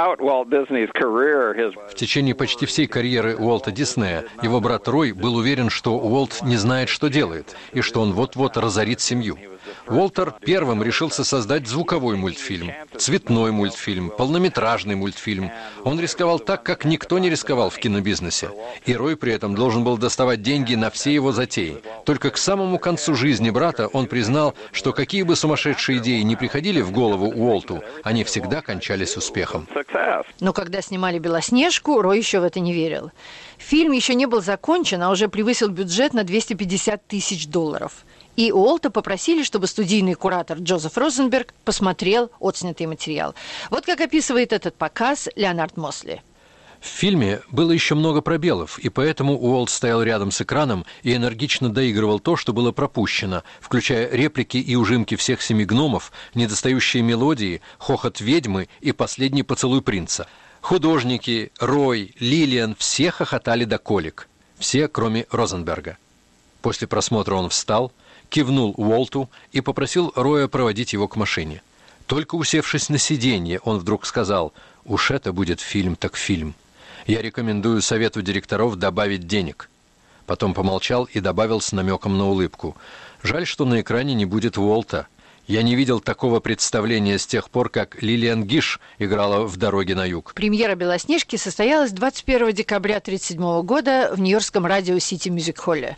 В течение почти всей карьеры Уолта Диснея его брат Рой был уверен, что Уолт не знает, что делает, и что он вот-вот разорит семью. Уолтер первым решился создать звуковой мультфильм, цветной мультфильм, полнометражный мультфильм. Он рисковал так, как никто не рисковал в кинобизнесе. И Рой при этом должен был доставать деньги на все его затеи. Только к самому концу жизни брата он признал, что какие бы сумасшедшие идеи ни приходили в голову Уолту, они всегда кончались успехом. Но когда снимали «Белоснежку», Рой еще в это не верил. Фильм еще не был закончен, а уже превысил бюджет на двести пятьдесят тысяч долларов. И Уолта попросили, чтобы студийный куратор Джозеф Розенберг посмотрел отснятый материал. Вот как описывает этот показ Леонард Мосли. В фильме было еще много пробелов, и поэтому Уолт стоял рядом с экраном и энергично доигрывал то, что было пропущено, включая реплики и ужимки всех семи гномов, недостающие мелодии, хохот ведьмы и последний поцелуй принца. Художники, Рой, Лилиан все хохотали до колик. Все, кроме Розенберга. После просмотра он встал, кивнул Уолту и попросил Роя проводить его к машине. Только усевшись на сиденье, он вдруг сказал: «Уж это будет фильм так фильм. Я рекомендую совету директоров добавить денег». Потом помолчал и добавил с намеком на улыбку: «Жаль, что на экране не будет Уолта. Я не видел такого представления с тех пор, как Лилиан Гиш играла в «Дороге на юг». Премьера «Белоснежки» состоялась двадцать первого декабря тысяча девятьсот тридцать седьмого года в нью-йоркском радио Сити Мьюзик Холле.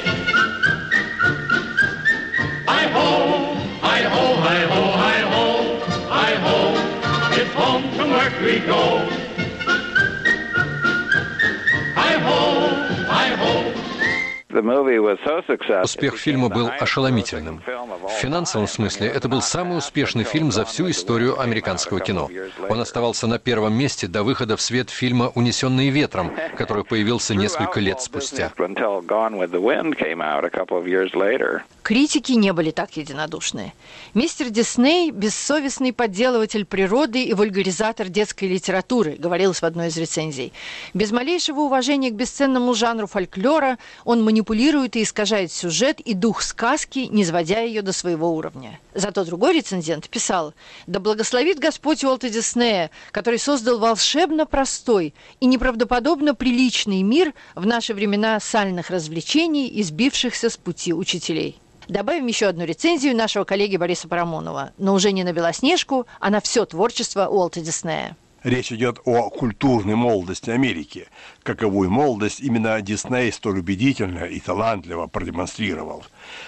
Успех фильма был ошеломительным. В финансовом смысле это был самый успешный фильм за всю историю американского кино. Он оставался на первом месте до выхода в свет фильма «Унесенные ветром», который появился несколько лет спустя. Критики не были так единодушны. Мистер Дисней – бессовестный подделыватель природы и вульгаризатор детской литературы, говорилось в одной из рецензий. Без малейшего уважения к бесценному жанру фольклора он манипулирует и искажает сюжет и дух сказки, не сводя ее до своего уровня. Зато другой рецензент писал: «Да благословит Господь Уолта Диснея, который создал волшебно простой и неправдоподобно приличный мир в наши времена сальных развлечений и сбившихся с пути учителей». Добавим еще одну рецензию нашего коллеги Бориса Парамонова, но уже не на «Белоснежку», а на все творчество Уолта Диснея. Речь идет о культурной молодости Америки. Каковую молодость именно Дисней столь убедительно и талантливо продемонстрировал.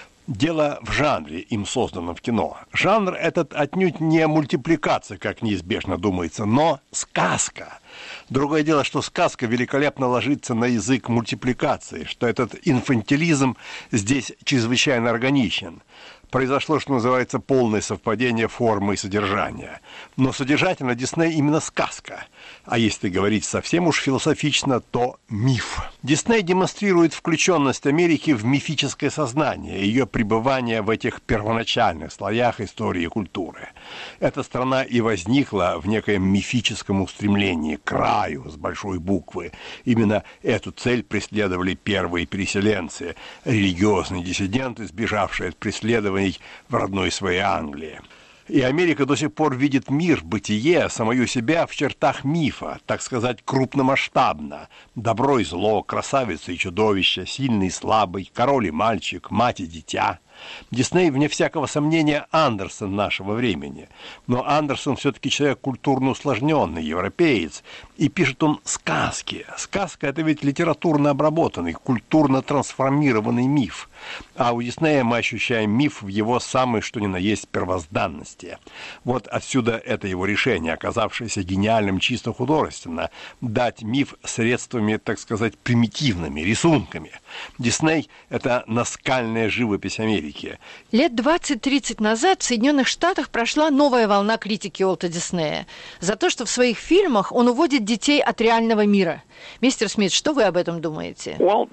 Дело в жанре, им созданном в кино. Жанр этот отнюдь не мультипликация, как неизбежно думается, но сказка. Другое дело, что сказка великолепно ложится на язык мультипликации, что этот инфантилизм здесь чрезвычайно органичен. Произошло, что называется, полное совпадение формы и содержания. Но содержательно Дисней именно сказка. А если говорить совсем уж философично, то миф. Дисней демонстрирует включенность Америки в мифическое сознание, ее пребывание в этих первоначальных слоях истории и культуры. Эта страна и возникла в некоем мифическом устремлении к раю с большой буквы. Именно эту цель преследовали первые переселенцы, религиозные диссиденты, сбежавшие от преследований в родной своей Англии. И Америка до сих пор видит мир, бытие, самую себя в чертах мифа, так сказать, крупномасштабно. Добро и зло, красавица и чудовище, сильный и слабый, король и мальчик, мать и дитя. Дисней, вне всякого сомнения, Андерсон нашего времени. Но Андерсон все-таки человек культурно усложненный, европеец. И пишет он сказки. Сказка – это ведь литературно обработанный, культурно трансформированный миф. А у Диснея мы ощущаем миф в его самой, что ни на есть, первозданности. Вот отсюда это его решение, оказавшееся гениальным чисто художественно, дать миф средствами, так сказать, примитивными, рисунками. Дисней – это наскальная живопись Америки. Лет двадцать-тридцать назад в Соединенных Штатах прошла новая волна критики Уолта Диснея за то, что в своих фильмах он уводит детей от реального мира. Мистер Смит, что вы об этом думаете? Уолт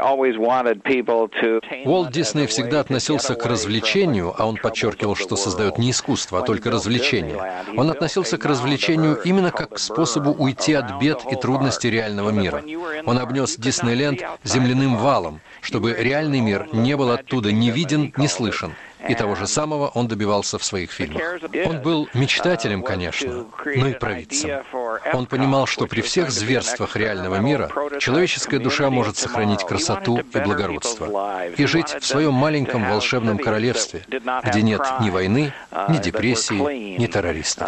Дисней всегда относился к развлечению, а он подчеркивал, что создает не искусство, а только развлечение. Он относился к развлечению именно как к способу уйти от бед и трудностей реального мира. Он обнес Диснейленд земляным валом, чтобы реальный мир не был оттуда ни виден, ни слышен. И того же самого он добивался в своих фильмах. Он был мечтателем, конечно, но и провидцем. Он понимал, что при всех зверствах реального мира человеческая душа может сохранить красоту и благородство и жить в своем маленьком волшебном королевстве, где нет ни войны, ни депрессии, ни террористов.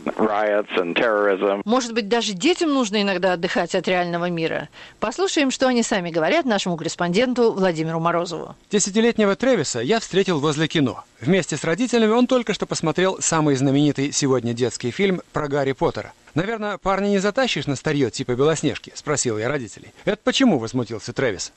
Может быть, даже детям нужно иногда отдыхать от реального мира? Послушаем, что они сами говорят нашему корреспонденту Владимиру Морозову. Десятилетнего Трэвиса я встретил возле кино. Вместе с родителями он только что посмотрел самый знаменитый сегодня детский фильм про Гарри Поттера. «Наверное, парня не затащишь на старье типа Белоснежки?» – спросил я родителей. «Это почему?» – возмутился Трэвис.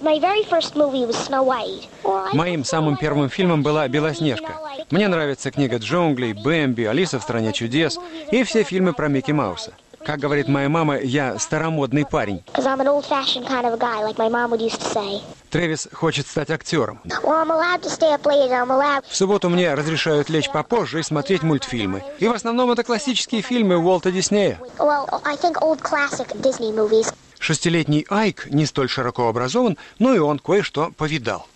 Моим самым первым фильмом была «Белоснежка». Мне нравится книга «Джунглей», «Бэмби», «Алиса в стране чудес» и все фильмы про Микки Мауса. Как говорит моя мама, я старомодный парень. Трэвис хочет стать актером. В субботу мне разрешают лечь попозже и смотреть мультфильмы. И в основном это классические фильмы Уолта Диснея. Шестилетний Айк не столь широко образован, но и он кое-что повидал.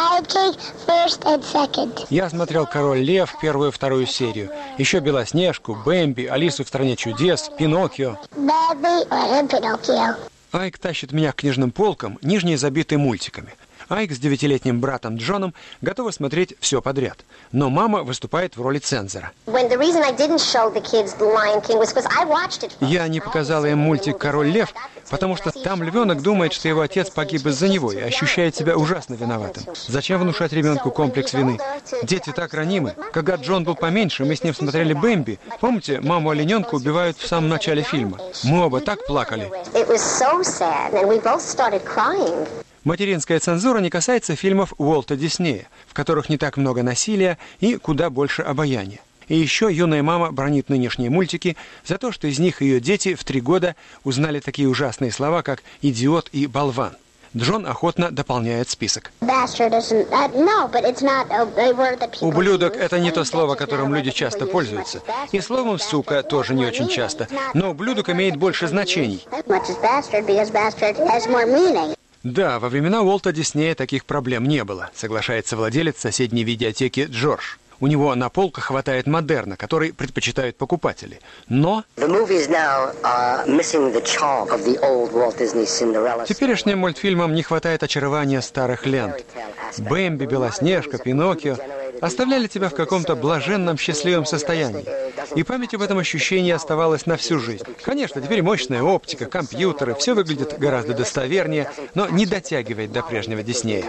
Я смотрел «Король Лев», первую и вторую серию. Еще «Белоснежку», «Бэмби», «Алису в стране чудес», «Пиноккио». Айк тащит меня к книжным полкам, нижние забиты мультиками. Айк с девятилетним братом Джоном готовы смотреть все подряд. Но мама выступает в роли цензора. Я не показала им мультик «Король Лев», потому что там львенок думает, что его отец погиб из-за него и ощущает себя ужасно виноватым. Зачем внушать ребенку комплекс вины? Дети так ранимы. Когда Джон был поменьше, мы с ним смотрели «Бэмби». Помните, маму олененка убивают в самом начале фильма? Мы оба так плакали. Материнская цензура не касается фильмов Уолта Диснея, в которых не так много насилия и куда больше обаяния. И еще юная мама бранит нынешние мультики за то, что из них ее дети в три года узнали такие ужасные слова, как «идиот» и «болван». Джон охотно дополняет список. Ублюдок – это не то слово, которым люди часто пользуются. И словом «сука» тоже не очень часто. Но ублюдок имеет больше значений. Да, во времена Уолта Диснея таких проблем не было, соглашается владелец соседней видеотеки Джордж. У него на полках хватает модерна, который предпочитают покупатели. Но теперешним мультфильмам не хватает очарования старых лент. Бэмби, Белоснежка, Пиноккио оставляли тебя в каком-то блаженном, счастливом состоянии. И память об этом ощущении оставалась на всю жизнь. Конечно, теперь мощная оптика, компьютеры, все выглядит гораздо достовернее, но не дотягивает до прежнего Диснея.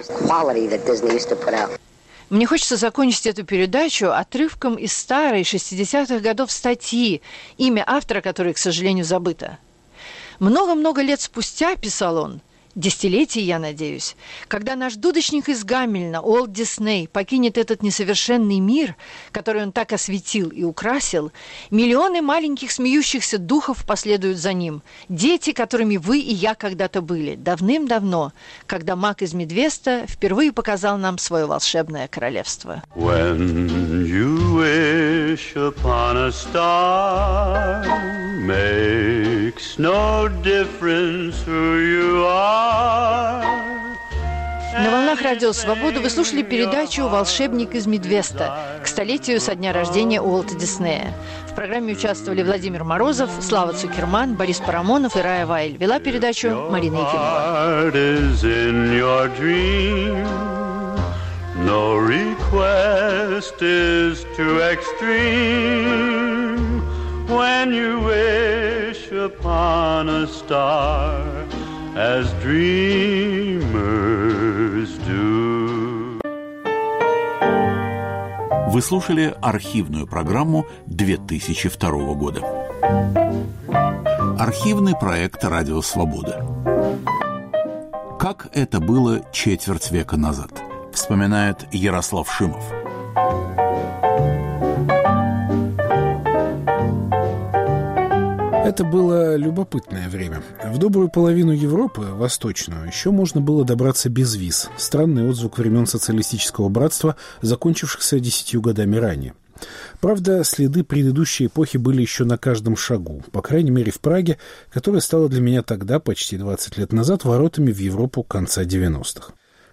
Мне хочется закончить эту передачу отрывком из старой шестидесятых годов статьи, имя автора которой, к сожалению, забыто. Много-много лет спустя, писал он, десятилетий, я надеюсь, когда наш дудочник из Гамельна, Уолт Дисней, покинет этот несовершенный мир, который он так осветил и украсил, миллионы маленьких смеющихся духов последуют за ним. Дети, которыми вы и я когда-то были, давным-давно, когда маг из Медвеста впервые показал нам свое волшебное королевство. When you wish upon a star, makes no difference who you are. На волнах Радио Свобода вы слушали передачу «Волшебник из Медвеста» к столетию со дня рождения Уолта Диснея. В программе участвовали Владимир Морозов, Слава Цукерман, Борис Парамонов и Рая Вайль. Вела передачу Марина Ефимова. No request is too extreme when you wish upon a star as dreamers do. Вы слушали архивную программу две тысячи второго года. Архивный проект «Радио Свобода». Как это было четверть века назад, вспоминает Ярослав Шимов. Это было любопытное время. В добрую половину Европы, восточную, еще можно было добраться без виз. Странный отзвук времен социалистического братства, закончившихся десятью годами ранее. Правда, следы предыдущей эпохи были еще на каждом шагу, по крайней мере в Праге, которая стала для меня тогда, почти двадцать лет назад, воротами в Европу конца девяностых.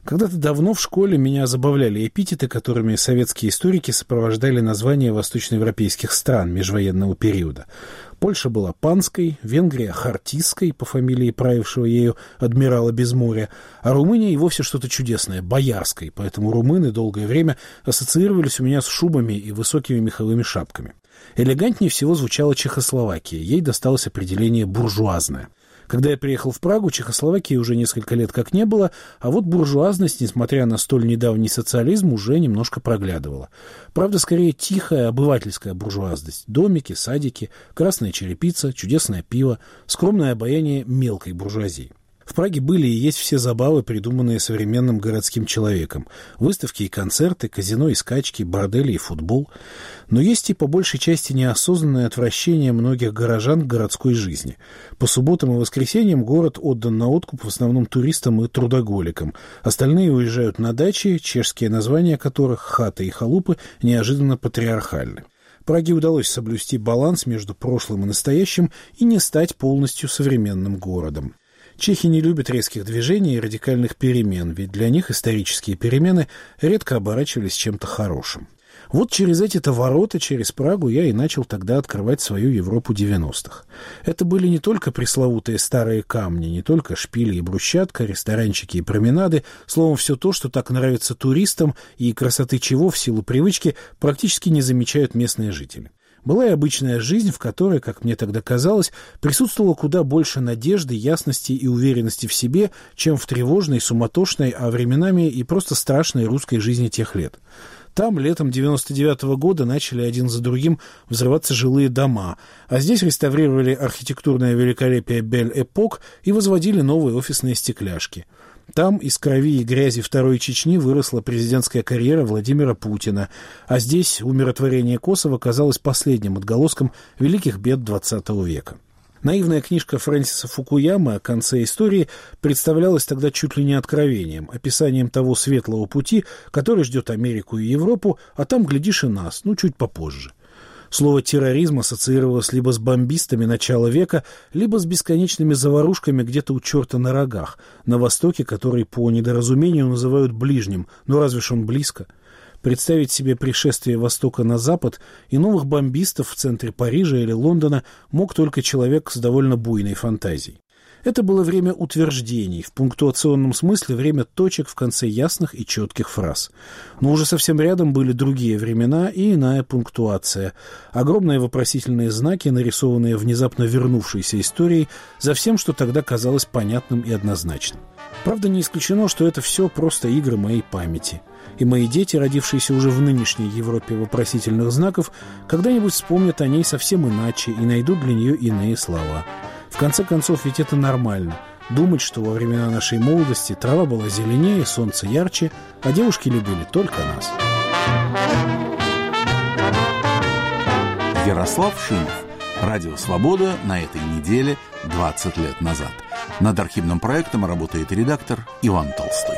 Когда-то давно в школе меня забавляли эпитеты, которыми советские историки сопровождали названия восточноевропейских стран межвоенного периода. Польша была панской, Венгрия — хартистской, по фамилии правившего ею адмирала Безморья, а Румыния и вовсе что-то чудесное — боярской, поэтому румыны долгое время ассоциировались у меня с шубами и высокими меховыми шапками. Элегантнее всего звучала Чехословакия, ей досталось определение «буржуазная». Когда я приехал в Прагу, Чехословакии уже несколько лет как не было, а вот буржуазность, несмотря на столь недавний социализм, уже немножко проглядывала. Правда, скорее тихая обывательская буржуазность. Домики, садики, красная черепица, чудесное пиво, скромное обаяние мелкой буржуазии. В Праге были и есть все забавы, придуманные современным городским человеком. Выставки и концерты, казино и скачки, бордели и футбол. Но есть и по большей части неосознанное отвращение многих горожан к городской жизни. По субботам и воскресеньям город отдан на откуп в основном туристам и трудоголикам. Остальные уезжают на дачи, чешские названия которых, хаты и халупы, неожиданно патриархальны. Праге удалось соблюсти баланс между прошлым и настоящим и не стать полностью современным городом. Чехи не любят резких движений и радикальных перемен, ведь для них исторические перемены редко оборачивались чем-то хорошим. Вот через эти-то ворота, через Прагу, я и начал тогда открывать свою Европу девяностых. Это были не только пресловутые старые камни, не только шпили и брусчатка, ресторанчики и променады, словом, все то, что так нравится туристам и красоты чего в силу привычки практически не замечают местные жители. Была и обычная жизнь, в которой, как мне тогда казалось, присутствовало куда больше надежды, ясности и уверенности в себе, чем в тревожной, суматошной, а временами и просто страшной русской жизни тех лет. Там летом девяносто девятого года начали один за другим взрываться жилые дома, а здесь реставрировали архитектурное великолепие Бель-Эпок и возводили новые офисные стекляшки. Там из крови и грязи Второй Чечни выросла президентская карьера Владимира Путина, а здесь умиротворение Косово казалось последним отголоском великих бед двадцатого века. Наивная книжка Фрэнсиса Фукуямы о конце истории представлялась тогда чуть ли не откровением, описанием того светлого пути, который ждет Америку и Европу, а там, глядишь, и нас, ну, чуть попозже. Слово «терроризм» ассоциировалось либо с бомбистами начала века, либо с бесконечными заварушками где-то у черта на рогах, на востоке, который по недоразумению называют ближним, но разве ж он близко? Представить себе пришествие Востока на Запад и новых бомбистов в центре Парижа или Лондона мог только человек с довольно буйной фантазией. Это было время утверждений, в пунктуационном смысле время точек в конце ясных и четких фраз. Но уже совсем рядом были другие времена и иная пунктуация. Огромные вопросительные знаки, нарисованные внезапно вернувшейся историей, за всем, что тогда казалось понятным и однозначным. Правда, не исключено, что это все просто игры моей памяти. И мои дети, родившиеся уже в нынешней Европе вопросительных знаков, когда-нибудь вспомнят о ней совсем иначе и найдут для нее иные слова. В конце концов, ведь это нормально. Думать, что во времена нашей молодости трава была зеленее, солнце ярче, а девушки любили только нас. Ярослав Шимов. Радио «Свобода» на этой неделе двадцать лет назад. Над архивным проектом работает редактор Иван Толстой.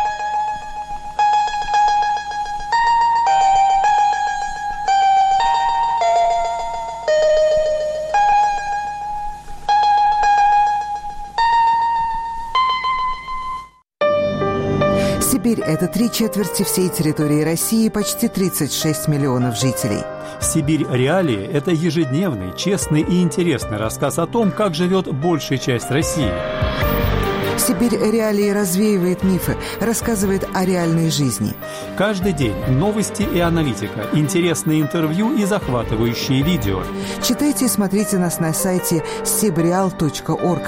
Сибирь – это три четверти всей территории России, почти тридцать шесть миллионов жителей. «Сибирь. Реалии» – это ежедневный, честный и интересный рассказ о том, как живет большая часть России. «Сибирь. Реалии» развеивает мифы, рассказывает о реальной жизни. Каждый день новости и аналитика, интересные интервью и захватывающие видео. Читайте и смотрите нас на сайте сибреал точка орг.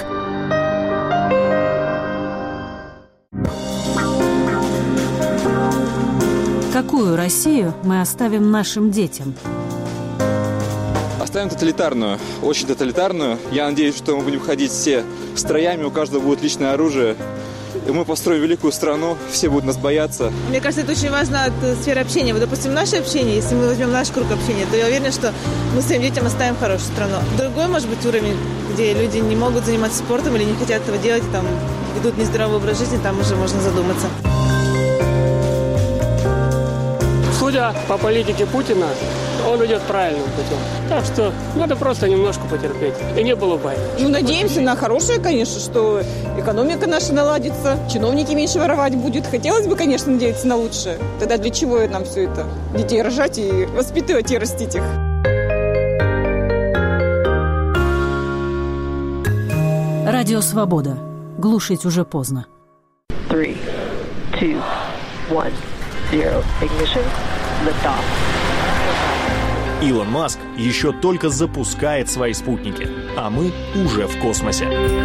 Какую Россию мы оставим нашим детям? Оставим тоталитарную, очень тоталитарную. Я надеюсь, что мы будем ходить все строями, у каждого будет личное оружие. И мы построим великую страну, все будут нас бояться. Мне кажется, это очень важно от сферы общения. Вот, допустим, наше общение, если мы возьмем наш круг общения, то я уверена, что мы своим детям оставим хорошую страну. Другой, может быть, уровень, где люди не могут заниматься спортом или не хотят этого делать, там ведут нездоровый образ жизни, там уже можно задуматься. В ходе Судя по политике Путина, он идет правильным путем. Так что надо просто немножко потерпеть. И не было бы. Ну, надеемся на хорошее, конечно, что экономика наша наладится, чиновники меньше воровать будут. Хотелось бы, конечно, надеяться на лучшее. Тогда для чего нам все это? Детей рожать и воспитывать и растить их. Радио «Свобода». Глушить уже поздно. Three, two, one, zero. Ignition. Liftoff. Илон Маск еще только запускает свои спутники, а мы уже в космосе.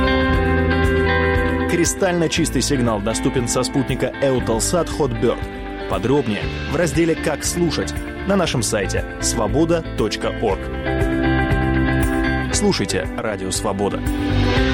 Кристально чистый сигнал доступен со спутника Eutelsat Hotbird. Подробнее в разделе «Как слушать» на нашем сайте свобода точка орг. Слушайте «Радио Свобода».